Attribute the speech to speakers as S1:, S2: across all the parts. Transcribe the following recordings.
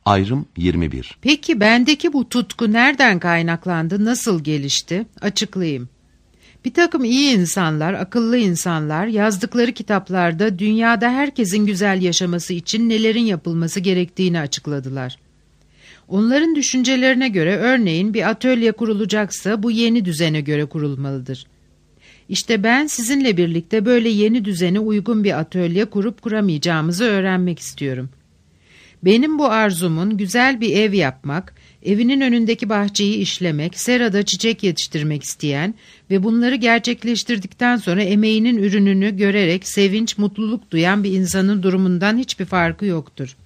S1: Ayrım 21.
S2: Peki bendeki bu tutku nereden kaynaklandı, nasıl gelişti? Açıklayayım. Bir takım iyi insanlar, akıllı insanlar yazdıkları kitaplarda dünyada herkesin güzel yaşaması için nelerin yapılması gerektiğini açıkladılar. Onların düşüncelerine göre örneğin bir atölye kurulacaksa bu yeni düzene göre kurulmalıdır. İşte ben sizinle birlikte böyle yeni düzene uygun bir atölye kurup kuramayacağımızı öğrenmek istiyorum. Benim bu arzumun güzel bir ev yapmak, evinin önündeki bahçeyi işlemek, serada çiçek yetiştirmek isteyen ve bunları gerçekleştirdikten sonra emeğinin ürününü görerek sevinç, mutluluk duyan bir insanın durumundan hiçbir farkı yoktur.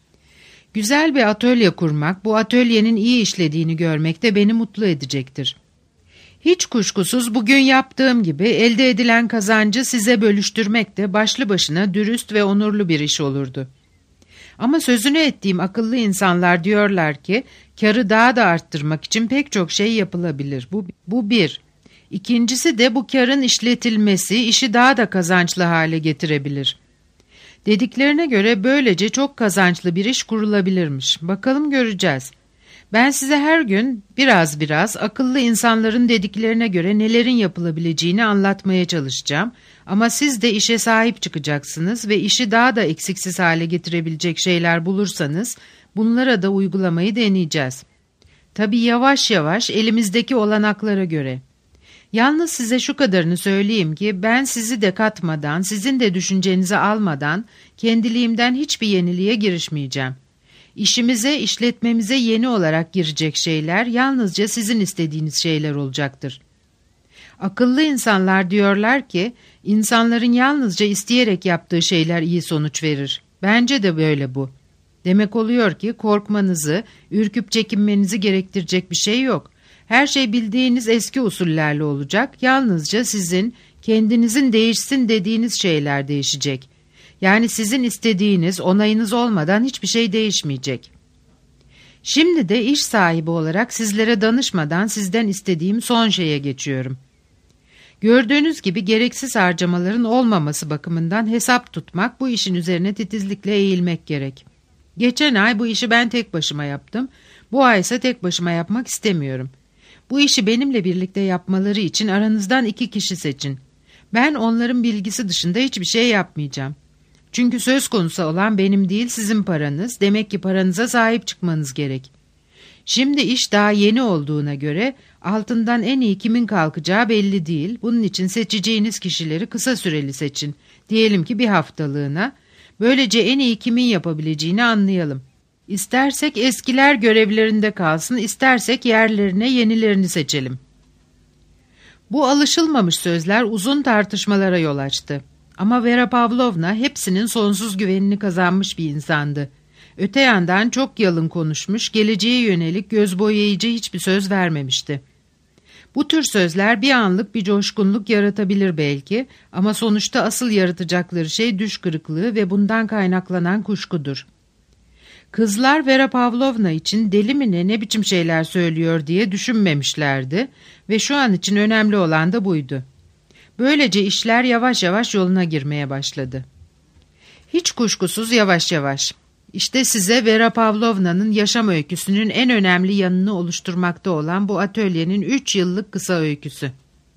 S2: Güzel bir atölye kurmak, bu atölyenin iyi işlediğini görmek de beni mutlu edecektir. Hiç kuşkusuz bugün yaptığım gibi elde edilen kazancı size bölüştürmek de başlı başına dürüst ve onurlu bir iş olurdu. Ama sözünü ettiğim akıllı insanlar diyorlar ki, karı daha da arttırmak için pek çok şey yapılabilir. Bu bir. İkincisi de bu karın işletilmesi işi daha da kazançlı hale getirebilir. Dediklerine göre böylece çok kazançlı bir iş kurulabilirmiş. Bakalım göreceğiz. Ben size her gün biraz akıllı insanların dediklerine göre nelerin yapılabileceğini anlatmaya çalışacağım. Ama siz de işe sahip çıkacaksınız ve işi daha da eksiksiz hale getirebilecek şeyler bulursanız bunlara da uygulamayı deneyeceğiz. Tabii yavaş yavaş elimizdeki olanaklara göre. Yalnız size şu kadarını söyleyeyim ki ben sizi de katmadan, sizin de düşüncenizi almadan kendiliğimden hiçbir yeniliğe girişmeyeceğim. İşimize, işletmemize yeni olarak girecek şeyler yalnızca sizin istediğiniz şeyler olacaktır. Akıllı insanlar diyorlar ki, insanların yalnızca isteyerek yaptığı şeyler iyi sonuç verir. Bence de böyle bu. Demek oluyor ki korkmanızı, ürküp çekinmenizi gerektirecek bir şey yok. Her şey bildiğiniz eski usullerle olacak, yalnızca sizin, kendinizin değişsin dediğiniz şeyler değişecek. Yani sizin istediğiniz, onayınız olmadan hiçbir şey değişmeyecek. Şimdi de iş sahibi olarak sizlere danışmadan sizden istediğim son şeye geçiyorum. Gördüğünüz gibi gereksiz harcamaların olmaması bakımından hesap tutmak, bu işin üzerine titizlikle eğilmek gerek. Geçen ay bu işi ben tek başıma yaptım, bu ay ise tek başıma yapmak istemiyorum. Bu işi benimle birlikte yapmaları için aranızdan 2 kişi seçin. Ben onların bilgisi dışında hiçbir şey yapmayacağım. Çünkü söz konusu olan benim değil sizin paranız, demek ki paranıza sahip çıkmanız gerek. Şimdi iş daha yeni olduğuna göre altından en iyi kimin kalkacağı belli değil. Bunun için seçeceğiniz kişileri kısa süreli seçin. Diyelim ki bir haftalığına. Böylece en iyi kimin yapabileceğini anlayalım. İstersek eskiler görevlerinde kalsın, istersek yerlerine yenilerini seçelim. Bu alışılmamış sözler uzun tartışmalara yol açtı. Ama Vera Pavlovna hepsinin sonsuz güvenini kazanmış bir insandı. Öte yandan çok yalın konuşmuş, geleceğe yönelik göz boyayıcı hiçbir söz vermemişti. Bu tür sözler bir anlık bir coşkunluk yaratabilir belki ama sonuçta asıl yaratacakları şey düş kırıklığı ve bundan kaynaklanan kuşkudur. Kızlar Vera Pavlovna için deli mi ne biçim şeyler söylüyor diye düşünmemişlerdi ve şu an için önemli olan da buydu. Böylece işler yavaş yavaş yoluna girmeye başladı. Hiç kuşkusuz yavaş yavaş. İşte size Vera Pavlovna'nın yaşam öyküsünün en önemli yanını oluşturmakta olan bu atölyenin 3 yıllık kısa öyküsü.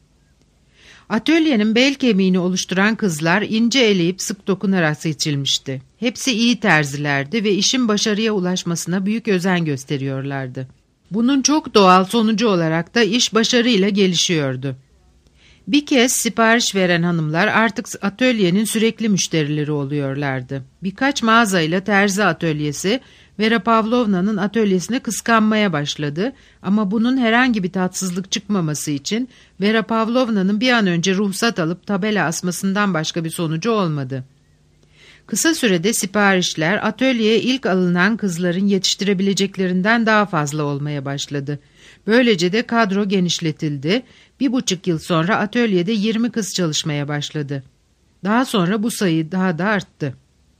S2: Atölyenin bel kemiğini oluşturan kızlar ince eleyip sık dokunarak seçilmişti. Hepsi iyi terzilerdi ve işin başarıya ulaşmasına büyük özen gösteriyorlardı. Bunun çok doğal sonucu olarak da iş başarıyla gelişiyordu. Bir kez sipariş veren hanımlar artık atölyenin sürekli müşterileri oluyorlardı. Birkaç mağazayla terzi atölyesi Vera Pavlovna'nın atölyesine kıskanmaya başladı ama bunun herhangi bir tatsızlık çıkmaması için Vera Pavlovna'nın bir an önce ruhsat alıp tabela asmasından başka bir sonucu olmadı. Kısa sürede siparişler atölyeye ilk alınan kızların yetiştirebileceklerinden daha fazla olmaya başladı. Böylece de kadro genişletildi. 1,5 yıl sonra atölyede 20 kız çalışmaya başladı. Daha sonra bu sayı daha da arttı.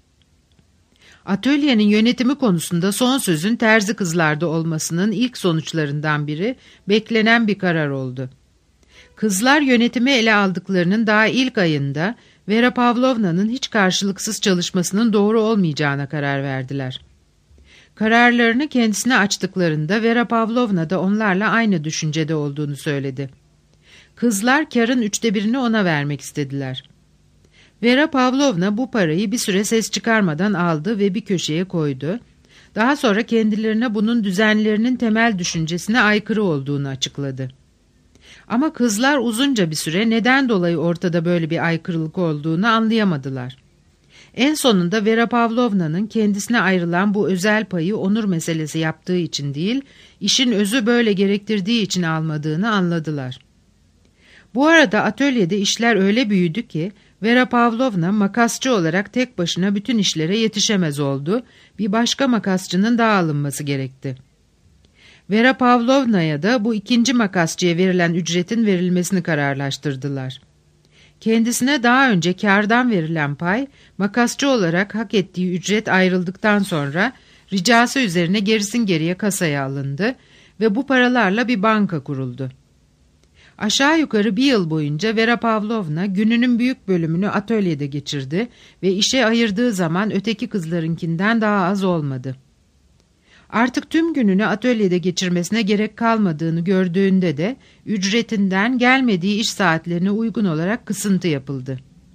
S2: Atölyenin yönetimi konusunda son sözün terzi kızlarda olmasının ilk sonuçlarından biri beklenen bir karar oldu. Kızlar yönetimi ele aldıklarının daha ilk ayında Vera Pavlovna'nın hiç karşılıksız çalışmasının doğru olmayacağına karar verdiler. Kararlarını kendisine açtıklarında Vera Pavlovna da onlarla aynı düşüncede olduğunu söyledi. Kızlar kârın 1/3'ünü ona vermek istediler. Vera Pavlovna bu parayı bir süre ses çıkarmadan aldı ve bir köşeye koydu. Daha sonra kendilerine bunun düzenlerinin temel düşüncesine aykırı olduğunu açıkladı. Ama kızlar uzunca bir süre neden dolayı ortada böyle bir aykırılık olduğunu anlayamadılar. En sonunda Vera Pavlovna'nın kendisine ayrılan bu özel payı onur meselesi yaptığı için değil, işin özü böyle gerektirdiği için almadığını anladılar. Bu arada atölyede işler öyle büyüdü ki Vera Pavlovna makasçı olarak tek başına bütün işlere yetişemez oldu, bir başka makasçının daha alınması gerekti. Vera Pavlovna'ya da bu ikinci makasçıya verilen ücretin verilmesini kararlaştırdılar. Kendisine daha önce kârdan verilen pay, makasçı olarak hak ettiği ücret ayrıldıktan sonra ricası üzerine gerisin geriye kasaya alındı ve bu paralarla bir banka kuruldu. Aşağı yukarı bir yıl boyunca Vera Pavlovna gününün büyük bölümünü atölyede geçirdi ve işe ayırdığı zaman öteki kızlarınkinden daha az olmadı. Artık tüm gününü atölyede geçirmesine gerek kalmadığını gördüğünde de ücretinden gelmediği iş saatlerine uygun olarak kısıntı yapıldı.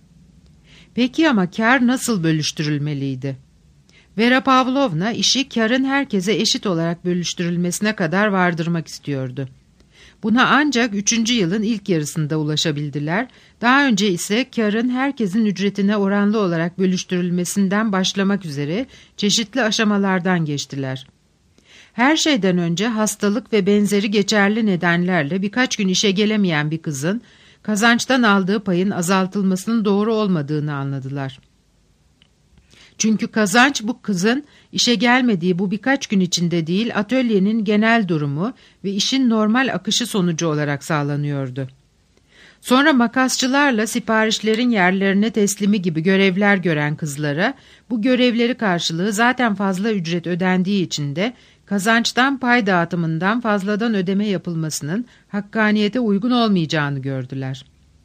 S2: Peki ama kâr nasıl bölüştürülmeliydi? Vera Pavlovna işi kârın herkese eşit olarak bölüştürülmesine kadar vardırmak istiyordu. Buna ancak 3. yılın ilk yarısında ulaşabildiler. Daha önce ise kârın herkesin ücretine oranlı olarak bölüştürülmesinden başlamak üzere çeşitli aşamalardan geçtiler. Her şeyden önce hastalık ve benzeri geçerli nedenlerle birkaç gün işe gelemeyen bir kızın kazançtan aldığı payın azaltılmasının doğru olmadığını anladılar. Çünkü kazanç bu kızın işe gelmediği bu birkaç gün içinde değil, atölyenin genel durumu ve işin normal akışı sonucu olarak sağlanıyordu. Sonra makasçılarla siparişlerin yerlerine teslimi gibi görevler gören kızlara bu görevleri karşılığı zaten fazla ücret ödendiği için de kazançtan pay dağıtımından fazladan ödeme yapılmasının hakkaniyete uygun olmayacağını gördüler.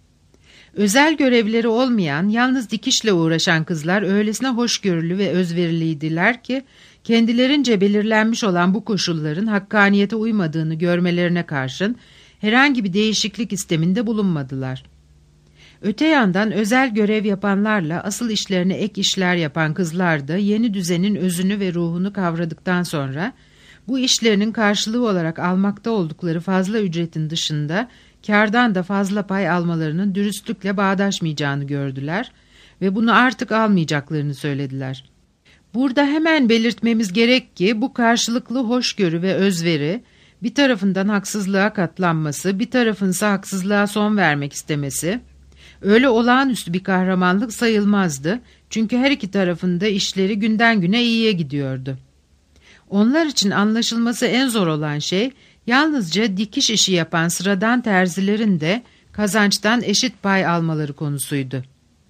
S2: Özel görevleri olmayan, yalnız dikişle uğraşan kızlar öylesine hoşgörülü ve özveriliydiler ki, kendilerince belirlenmiş olan bu koşulların hakkaniyete uymadığını görmelerine karşın herhangi bir değişiklik isteminde bulunmadılar. Öte yandan özel görev yapanlarla asıl işlerine ek işler yapan kızlar da yeni düzenin özünü ve ruhunu kavradıktan sonra, bu işlerinin karşılığı olarak almakta oldukları fazla ücretin dışında, kârdan da fazla pay almalarının dürüstlükle bağdaşmayacağını gördüler ve bunu artık almayacaklarını söylediler. Burada hemen belirtmemiz gerek ki bu karşılıklı hoşgörü ve özveri, bir tarafından haksızlığa katlanması, bir tarafınsa haksızlığa son vermek istemesi, öyle olağanüstü bir kahramanlık sayılmazdı çünkü her iki tarafında işleri günden güne iyiye gidiyordu. Onlar için anlaşılması en zor olan şey, yalnızca dikiş işi yapan sıradan terzilerin de kazançtan eşit pay almaları konusuydu.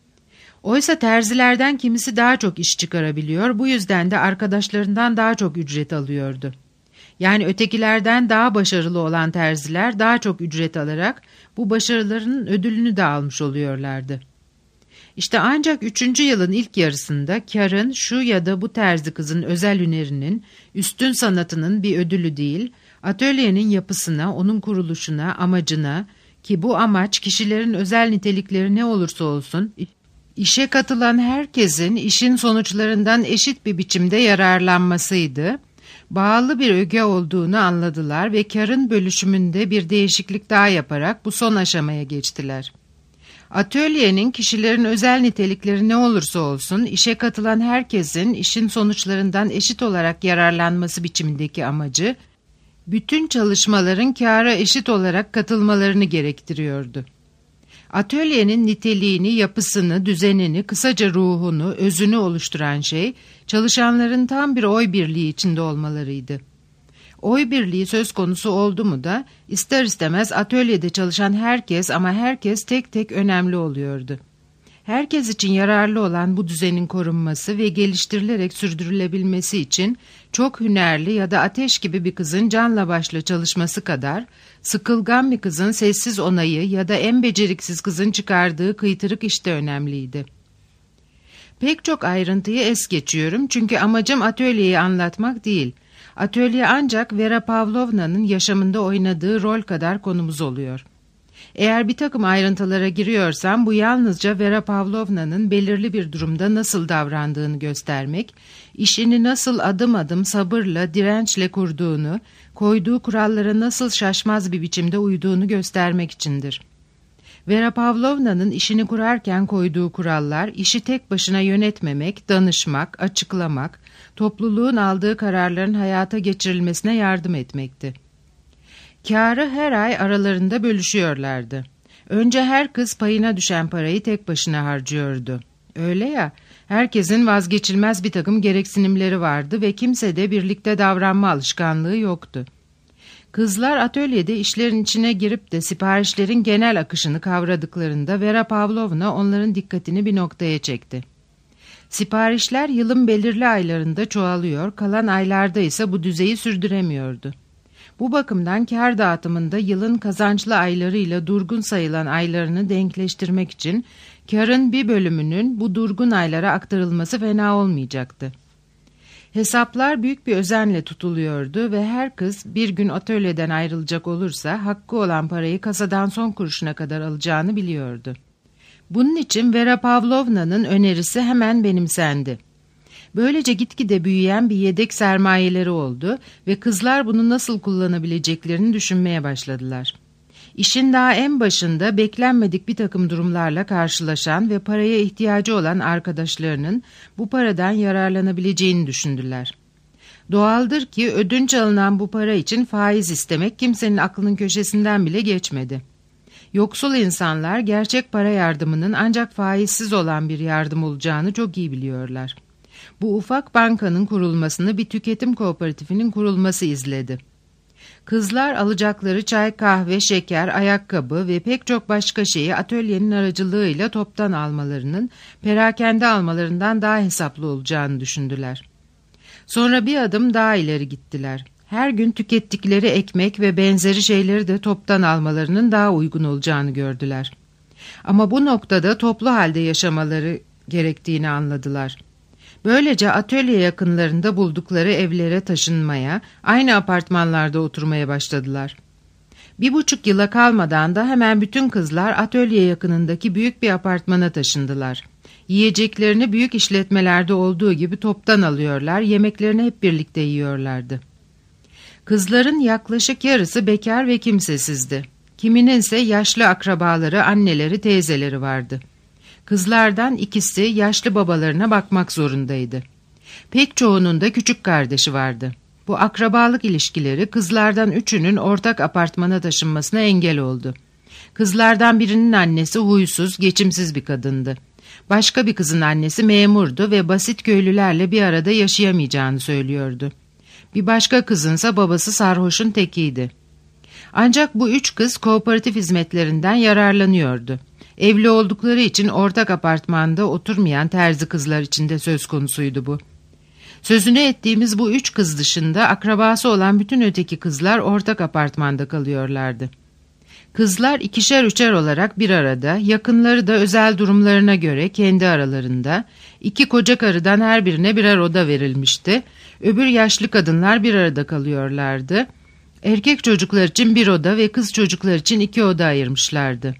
S2: Oysa terzilerden kimisi daha çok iş çıkarabiliyor, bu yüzden de arkadaşlarından daha çok ücret alıyordu. Yani ötekilerden daha başarılı olan terziler daha çok ücret alarak bu başarılarının ödülünü de almış oluyorlardı. İşte ancak 3. yılın ilk yarısında kârın şu ya da bu terzi kızın özel hünerinin, üstün sanatının bir ödülü değil, atölyenin yapısına, onun kuruluşuna, amacına, ki bu amaç kişilerin özel nitelikleri ne olursa olsun, işe katılan herkesin işin sonuçlarından eşit bir biçimde yararlanmasıydı, bağlı bir öge olduğunu anladılar ve kârın bölüşümünde bir değişiklik daha yaparak bu son aşamaya geçtiler. Atölyenin kişilerin özel nitelikleri ne olursa olsun işe katılan herkesin işin sonuçlarından eşit olarak yararlanması biçimindeki amacı, bütün çalışmaların kâra eşit olarak katılmalarını gerektiriyordu. Atölyenin niteliğini, yapısını, düzenini, kısaca ruhunu, özünü oluşturan şey, çalışanların tam bir oy birliği içinde olmalarıydı. Oy birliği söz konusu oldu mu da, ister istemez atölyede çalışan herkes ama herkes tek tek önemli oluyordu. Herkes için yararlı olan bu düzenin korunması ve geliştirilerek sürdürülebilmesi için çok hünerli ya da ateş gibi bir kızın canla başla çalışması kadar, sıkılgan bir kızın sessiz onayı ya da en beceriksiz kızın çıkardığı kıytırık işte önemliydi. Pek çok ayrıntıyı es geçiyorum çünkü amacım atölyeyi anlatmak değil. Atölye ancak Vera Pavlovna'nın yaşamında oynadığı rol kadar konumuz oluyor. Eğer bir takım ayrıntılara giriyorsam bu yalnızca Vera Pavlovna'nın belirli bir durumda nasıl davrandığını göstermek, işini nasıl adım adım sabırla, dirençle kurduğunu, koyduğu kurallara nasıl şaşmaz bir biçimde uyduğunu göstermek içindir. Vera Pavlovna'nın işini kurarken koyduğu kurallar, işi tek başına yönetmemek, danışmak, açıklamak, topluluğun aldığı kararların hayata geçirilmesine yardım etmekti. Kârı her ay aralarında bölüşüyorlardı. Önce her kız payına düşen parayı tek başına harcıyordu. Öyle ya, herkesin vazgeçilmez bir takım gereksinimleri vardı ve kimsede birlikte davranma alışkanlığı yoktu. Kızlar atölyede işlerin içine girip de siparişlerin genel akışını kavradıklarında Vera Pavlovna onların dikkatini bir noktaya çekti. Siparişler yılın belirli aylarında çoğalıyor, kalan aylarda ise bu düzeyi sürdüremiyordu. Bu bakımdan kâr dağıtımında yılın kazançlı aylarıyla durgun sayılan aylarını denkleştirmek için kârın bir bölümünün bu durgun aylara aktarılması fena olmayacaktı. Hesaplar büyük bir özenle tutuluyordu ve her kız bir gün atölyeden ayrılacak olursa hakkı olan parayı kasadan son kuruşuna kadar alacağını biliyordu. Bunun için Vera Pavlovna'nın önerisi hemen benimsendi. Böylece gitgide büyüyen bir yedek sermayeleri oldu ve kızlar bunu nasıl kullanabileceklerini düşünmeye başladılar. İşin daha en başında beklenmedik bir takım durumlarla karşılaşan ve paraya ihtiyacı olan arkadaşlarının bu paradan yararlanabileceğini düşündüler. Doğaldır ki ödünç alınan bu para için faiz istemek kimsenin aklının köşesinden bile geçmedi. Yoksul insanlar gerçek para yardımının ancak faizsiz olan bir yardım olacağını çok iyi biliyorlar. Bu ufak bankanın kurulmasını bir tüketim kooperatifinin kurulması izledi. Kızlar alacakları çay, kahve, şeker, ayakkabı ve pek çok başka şeyi atölyenin aracılığıyla toptan almalarının, perakende almalarından daha hesaplı olacağını düşündüler. Sonra bir adım daha ileri gittiler. Her gün tükettikleri ekmek ve benzeri şeyleri de toptan almalarının daha uygun olacağını gördüler. Ama bu noktada toplu halde yaşamaları gerektiğini anladılar. Böylece atölye yakınlarında buldukları evlere taşınmaya, aynı apartmanlarda oturmaya başladılar. 1,5 yıla kalmadan da hemen bütün kızlar atölye yakınındaki büyük bir apartmana taşındılar. Yiyeceklerini büyük işletmelerde olduğu gibi toptan alıyorlar, yemeklerini hep birlikte yiyorlardı. Kızların yaklaşık yarısı bekar ve kimsesizdi. Kimininse yaşlı akrabaları, anneleri, teyzeleri vardı. Kızlardan ikisi yaşlı babalarına bakmak zorundaydı. Pek çoğunun da küçük kardeşi vardı. Bu akrabalık ilişkileri kızlardan üçünün ortak apartmana taşınmasına engel oldu. Kızlardan birinin annesi huysuz, geçimsiz bir kadındı. Başka bir kızın annesi memurdu ve basit köylülerle bir arada yaşayamayacağını söylüyordu. Bir başka kızınsa babası sarhoşun tekiydi. Ancak bu üç kız kooperatif hizmetlerinden yararlanıyordu. Evli oldukları için ortak apartmanda oturmayan terzi kızlar için de söz konusuydu bu. Sözünü ettiğimiz bu üç kız dışında akrabası olan bütün öteki kızlar ortak apartmanda kalıyorlardı. Kızlar ikişer üçer olarak bir arada, yakınları da özel durumlarına göre kendi aralarında, 2 koca karıdan her birine birer oda verilmişti, öbür yaşlı kadınlar bir arada kalıyorlardı, erkek çocuklar için bir oda ve kız çocuklar için 2 oda ayırmışlardı.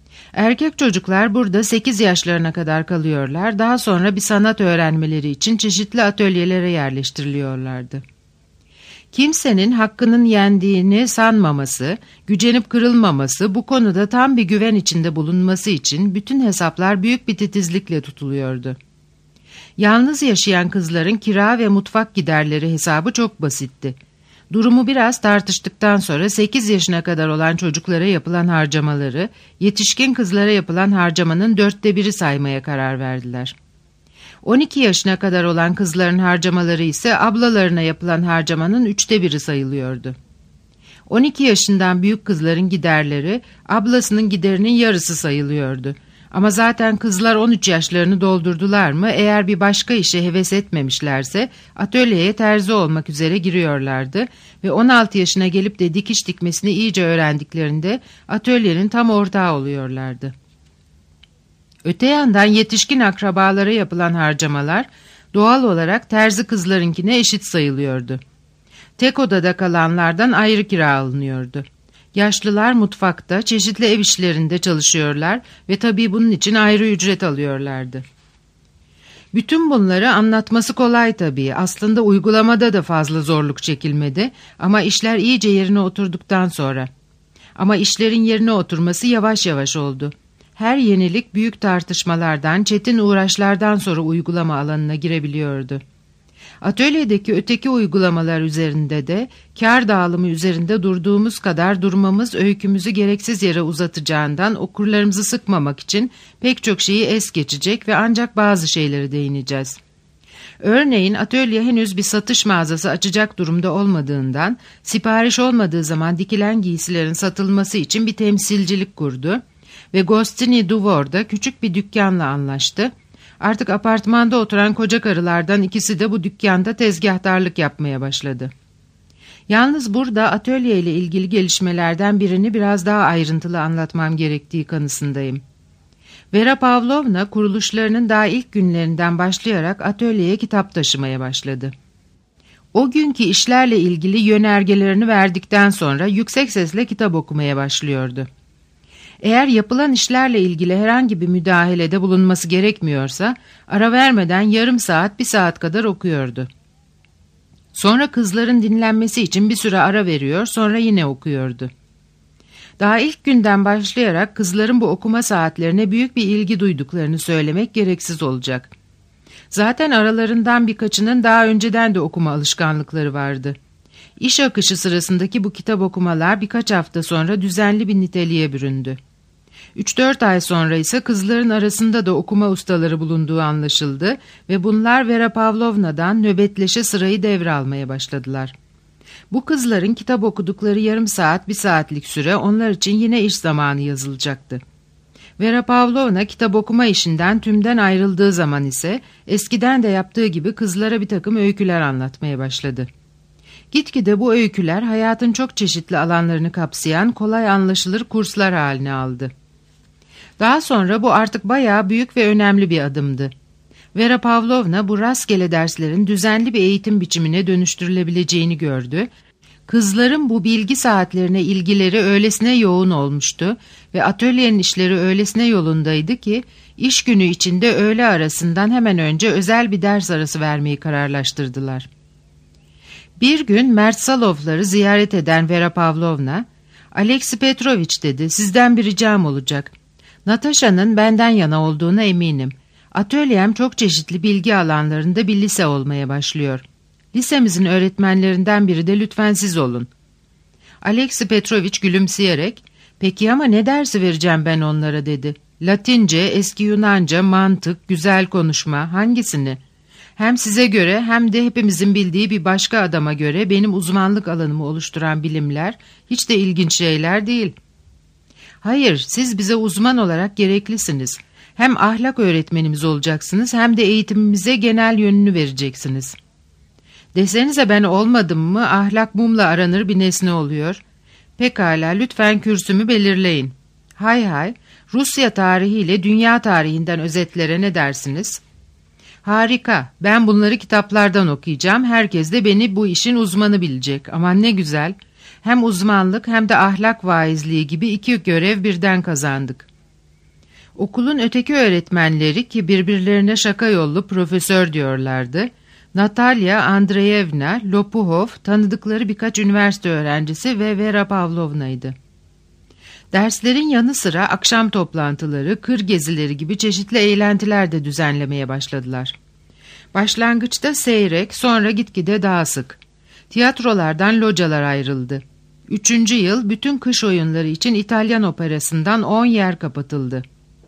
S2: Erkek çocuklar burada 8 yaşlarına kadar kalıyorlar, daha sonra bir sanat öğrenmeleri için çeşitli atölyelere yerleştiriliyorlardı. Kimsenin hakkının yendiğini sanmaması, gücenip kırılmaması, bu konuda tam bir güven içinde bulunması için bütün hesaplar büyük bir titizlikle tutuluyordu. Yalnız yaşayan kızların kira ve mutfak giderleri hesabı çok basitti. Durumu biraz tartıştıktan sonra 8 yaşına kadar olan çocuklara yapılan harcamaları, yetişkin kızlara yapılan harcamanın 1/4'ü saymaya karar verdiler. 12 yaşına kadar olan kızların harcamaları ise ablalarına yapılan harcamanın 1/3 sayılıyordu. 12 yaşından büyük kızların giderleri ablasının giderinin yarısı sayılıyordu. Ama zaten kızlar 13 yaşlarını doldurdular mı, eğer bir başka işe heves etmemişlerse atölyeye terzi olmak üzere giriyorlardı ve 16 yaşına gelip de dikiş dikmesini iyice öğrendiklerinde atölyenin tam ortağı oluyorlardı. Öte yandan yetişkin akrabalara yapılan harcamalar doğal olarak terzi kızlarınkine eşit sayılıyordu. Tek odada kalanlardan ayrı kira alınıyordu. Yaşlılar mutfakta, çeşitli ev işlerinde çalışıyorlar ve tabii bunun için ayrı ücret alıyorlardı. Bütün bunları anlatması kolay tabii. Aslında uygulamada da fazla zorluk çekilmedi ama işler iyice yerine oturduktan sonra. Ama işlerin yerine oturması yavaş yavaş oldu. Her yenilik büyük tartışmalardan, çetin uğraşlardan sonra uygulama alanına girebiliyordu. Atölyedeki öteki uygulamalar üzerinde de kâr dağılımı üzerinde durduğumuz kadar durmamız öykümüzü gereksiz yere uzatacağından okurlarımızı sıkmamak için pek çok şeyi es geçecek ve ancak bazı şeyleri değineceğiz. Örneğin atölye henüz bir satış mağazası açacak durumda olmadığından sipariş olmadığı zaman dikilen giysilerin satılması için bir temsilcilik kurdu ve Gostiny Dvor'da küçük bir dükkanla anlaştı. Artık apartmanda oturan koca karılardan ikisi de bu dükkanda tezgahtarlık yapmaya başladı. Yalnız burada atölye ile ilgili gelişmelerden birini biraz daha ayrıntılı anlatmam gerektiği kanısındayım. Vera Pavlovna kuruluşlarının daha ilk günlerinden başlayarak atölyeye kitap taşımaya başladı. O günkü işlerle ilgili yönergelerini verdikten sonra yüksek sesle kitap okumaya başlıyordu. Eğer yapılan işlerle ilgili herhangi bir müdahalede bulunması gerekmiyorsa ara vermeden yarım saat, bir saat kadar okuyordu. Sonra kızların dinlenmesi için bir süre ara veriyor, sonra yine okuyordu. Daha ilk günden başlayarak kızların bu okuma saatlerine büyük bir ilgi duyduklarını söylemek gereksiz olacak. Zaten aralarından birkaçının daha önceden de okuma alışkanlıkları vardı. İş akışı sırasındaki bu kitap okumalar birkaç hafta sonra düzenli bir niteliğe büründü. 3-4 ay sonra ise kızların arasında da okuma ustaları bulunduğu anlaşıldı ve bunlar Vera Pavlovna'dan nöbetleşe sırayı devralmaya başladılar. Bu kızların kitap okudukları yarım saat, bir saatlik süre onlar için yine iş zamanı yazılacaktı. Vera Pavlovna kitap okuma işinden tümden ayrıldığı zaman ise eskiden de yaptığı gibi kızlara bir takım öyküler anlatmaya başladı. Gitgide bu öyküler hayatın çok çeşitli alanlarını kapsayan kolay anlaşılır kurslar haline aldı. Daha sonra bu artık bayağı büyük ve önemli bir adımdı. Vera Pavlovna bu rastgele derslerin düzenli bir eğitim biçimine dönüştürülebileceğini gördü. Kızların bu bilgi saatlerine ilgileri öylesine yoğun olmuştu ve atölyenin işleri öylesine yolundaydı ki iş günü içinde öğle arasından hemen önce özel bir ders arası vermeyi kararlaştırdılar. Bir gün Mertsalovları ziyaret eden Vera Pavlovna, "Alexey Petrovich," dedi, "sizden bir ricam olacak. Natasha'nın benden yana olduğuna eminim. Atölyem çok çeşitli bilgi alanlarında bir lise olmaya başlıyor. Lisemizin öğretmenlerinden biri de lütfen siz olun." Alexey Petrovich gülümseyerek, "Peki ama ne dersi vereceğim ben onlara?" dedi. "Latince, eski Yunanca, mantık, güzel konuşma, hangisini? Hem size göre hem de hepimizin bildiği bir başka adama göre benim uzmanlık alanımı oluşturan bilimler hiç de ilginç şeyler değil." "Hayır, siz bize uzman olarak gereklisiniz. Hem ahlak öğretmenimiz olacaksınız hem de eğitimimize genel yönünü vereceksiniz." "Desenize ben olmadım mı ahlak mumla aranır bir nesne oluyor." "Pekala, lütfen kürsümü belirleyin." "Hay hay, Rusya tarihiyle dünya tarihinden özetlere ne dersiniz?" "Harika, ben bunları kitaplardan okuyacağım, herkes de beni bu işin uzmanı bilecek. Aman ne güzel, hem uzmanlık hem de ahlak vaizliği gibi iki görev birden kazandık." Okulun öteki öğretmenleri ki birbirlerine şaka yollu profesör diyorlardı, Natalya Andreevna Lopuhov tanıdıkları birkaç üniversite öğrencisi ve Vera Pavlovna'ydı. Derslerin yanı sıra akşam toplantıları, kır gezileri gibi çeşitli eğlentiler de düzenlemeye başladılar. Başlangıçta seyrek, sonra gitgide daha sık. Tiyatrolardan localar ayrıldı. 3. yıl bütün kış oyunları için İtalyan operasından 10 yer kapatıldı.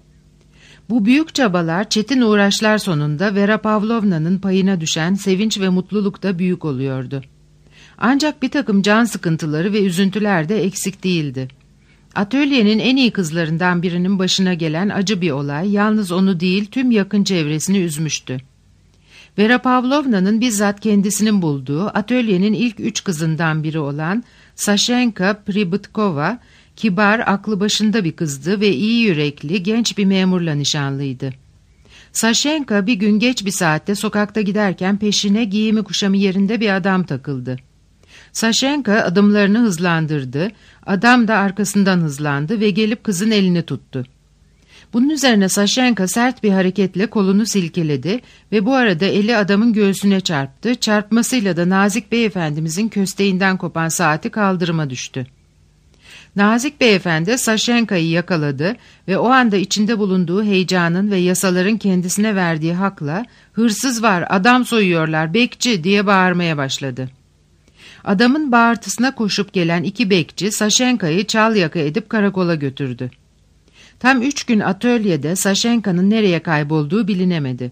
S2: Bu büyük çabalar, çetin uğraşlar sonunda Vera Pavlovna'nın payına düşen sevinç ve mutluluk da büyük oluyordu. Ancak bir takım can sıkıntıları ve üzüntüler de eksik değildi. Atölyenin en iyi kızlarından birinin başına gelen acı bir olay yalnız onu değil tüm yakın çevresini üzmüştü. Vera Pavlovna'nın bizzat kendisinin bulduğu atölyenin ilk 3 kızından biri olan Sashenka Pributkova Kibar, aklı başında bir kızdı ve iyi yürekli, genç bir memurla nişanlıydı. Saşenka bir gün geç bir saatte sokakta giderken peşine giyimi kuşamı yerinde bir adam takıldı. Saşenka adımlarını hızlandırdı, adam da arkasından hızlandı ve gelip kızın elini tuttu. Bunun üzerine Saşenka sert bir hareketle kolunu silkeledi ve bu arada eli adamın göğsüne çarptı, çarpmasıyla da Nazik beyefendimizin kösteğinden kopan saati kaldırıma düştü. Nazik beyefendi Saşenka'yı yakaladı ve o anda içinde bulunduğu heyecanın ve yasaların kendisine verdiği hakla "Hırsız var, adam soyuyorlar, bekçi!" diye bağırmaya başladı. Adamın bağırtısına koşup gelen iki bekçi Saşenka'yı çal yaka edip karakola götürdü. Tam 3 gün atölyede Saşenka'nın nereye kaybolduğu bilinemedi.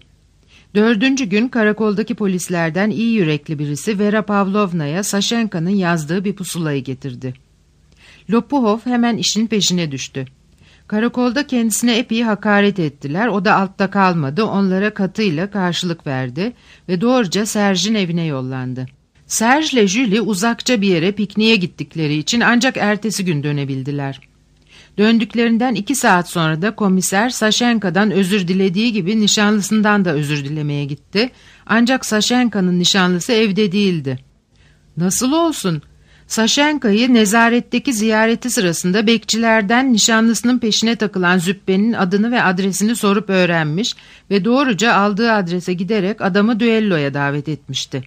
S2: 4. gün karakoldaki polislerden iyi yürekli birisi Vera Pavlovna'ya Saşenka'nın yazdığı bir pusulayı getirdi. Lopuhov hemen işin peşine düştü. Karakolda kendisine epey hakaret ettiler, o da altta kalmadı, onlara katıyla karşılık verdi ve doğruca Serge'in evine yollandı. Serge ile Julie uzakça bir yere pikniğe gittikleri için ancak ertesi gün dönebildiler. Döndüklerinden 2 saat sonra da komiser Saşenka'dan özür dilediği gibi nişanlısından da özür dilemeye gitti. Ancak Saşenka'nın nişanlısı evde değildi. Nasıl olsun? Saşenka'yı nezaretteki ziyareti sırasında bekçilerden nişanlısının peşine takılan züppenin adını ve adresini sorup öğrenmiş ve doğruca aldığı adrese giderek adamı düelloya davet etmişti.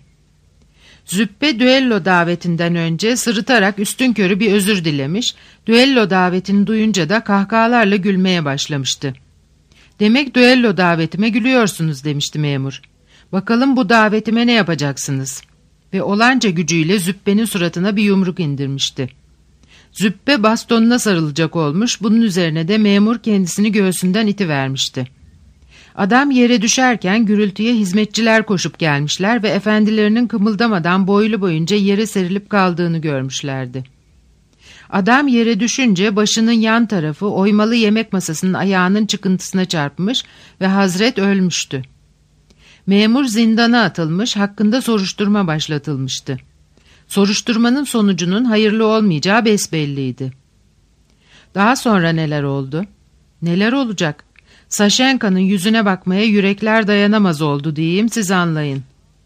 S2: Züppe düello davetinden önce sırıtarak üstünkörü bir özür dilemiş, düello davetini duyunca da kahkahalarla gülmeye başlamıştı. "Demek düello davetime gülüyorsunuz," demişti memur. "Bakalım bu davetime ne yapacaksınız?" Ve olanca gücüyle Züppe'nin suratına bir yumruk indirmişti. Züppe bastonuna sarılacak olmuş, bunun üzerine de memur kendisini göğsünden itivermişti. Adam yere düşerken gürültüye hizmetçiler koşup gelmişler ve efendilerinin kımıldamadan boylu boyunca yere serilip kaldığını görmüşlerdi. Adam yere düşünce başının yan tarafı oymalı yemek masasının ayağının çıkıntısına çarpmış ve Hazret ölmüştü. Memur zindana atılmış, hakkında soruşturma başlatılmıştı. Soruşturmanın sonucunun hayırlı olmayacağı besbelliydi. Daha sonra neler oldu? Neler olacak? Saşenka'nın yüzüne bakmaya yürekler dayanamaz oldu diyeyim, siz anlayın.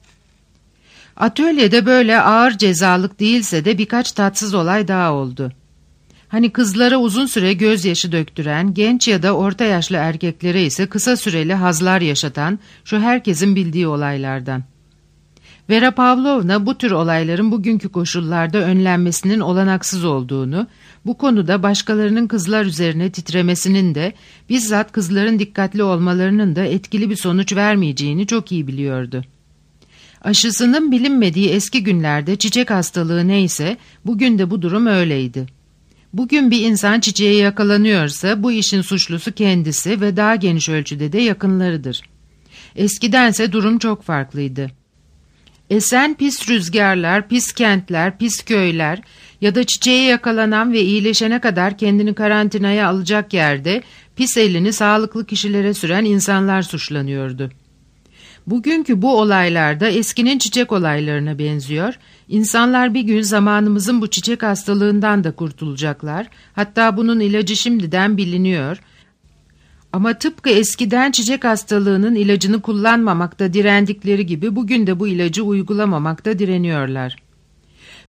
S2: Atölyede böyle ağır cezalık değilse de birkaç tatsız olay daha oldu. Hani kızlara uzun süre gözyaşı döktüren, genç ya da orta yaşlı erkeklere ise kısa süreli hazlar yaşatan şu herkesin bildiği olaylardan. Vera Pavlovna bu tür olayların bugünkü koşullarda önlenmesinin olanaksız olduğunu, bu konuda başkalarının kızlar üzerine titremesinin de bizzat kızların dikkatli olmalarının da etkili bir sonuç vermeyeceğini çok iyi biliyordu. Aşısının bilinmediği eski günlerde çiçek hastalığı neyse, bugün de bu durum öyleydi. Bugün bir insan çiçeğe yakalanıyorsa bu işin suçlusu kendisi ve daha geniş ölçüde de yakınlarıdır. Eskidense durum çok farklıydı. Esen pis rüzgarlar, pis kentler, pis köyler ya da çiçeğe yakalanan ve iyileşene kadar kendini karantinaya alacak yerde pis elini sağlıklı kişilere süren insanlar suçlanıyordu. Bugünkü bu olaylarda eskinin çiçek olaylarına benziyor. İnsanlar bir gün zamanımızın bu çiçek hastalığından da kurtulacaklar. Hatta bunun ilacı şimdiden biliniyor. Ama tıpkı eskiden çiçek hastalığının ilacını kullanmamakta direndikleri gibi bugün de bu ilacı uygulamamakta direniyorlar.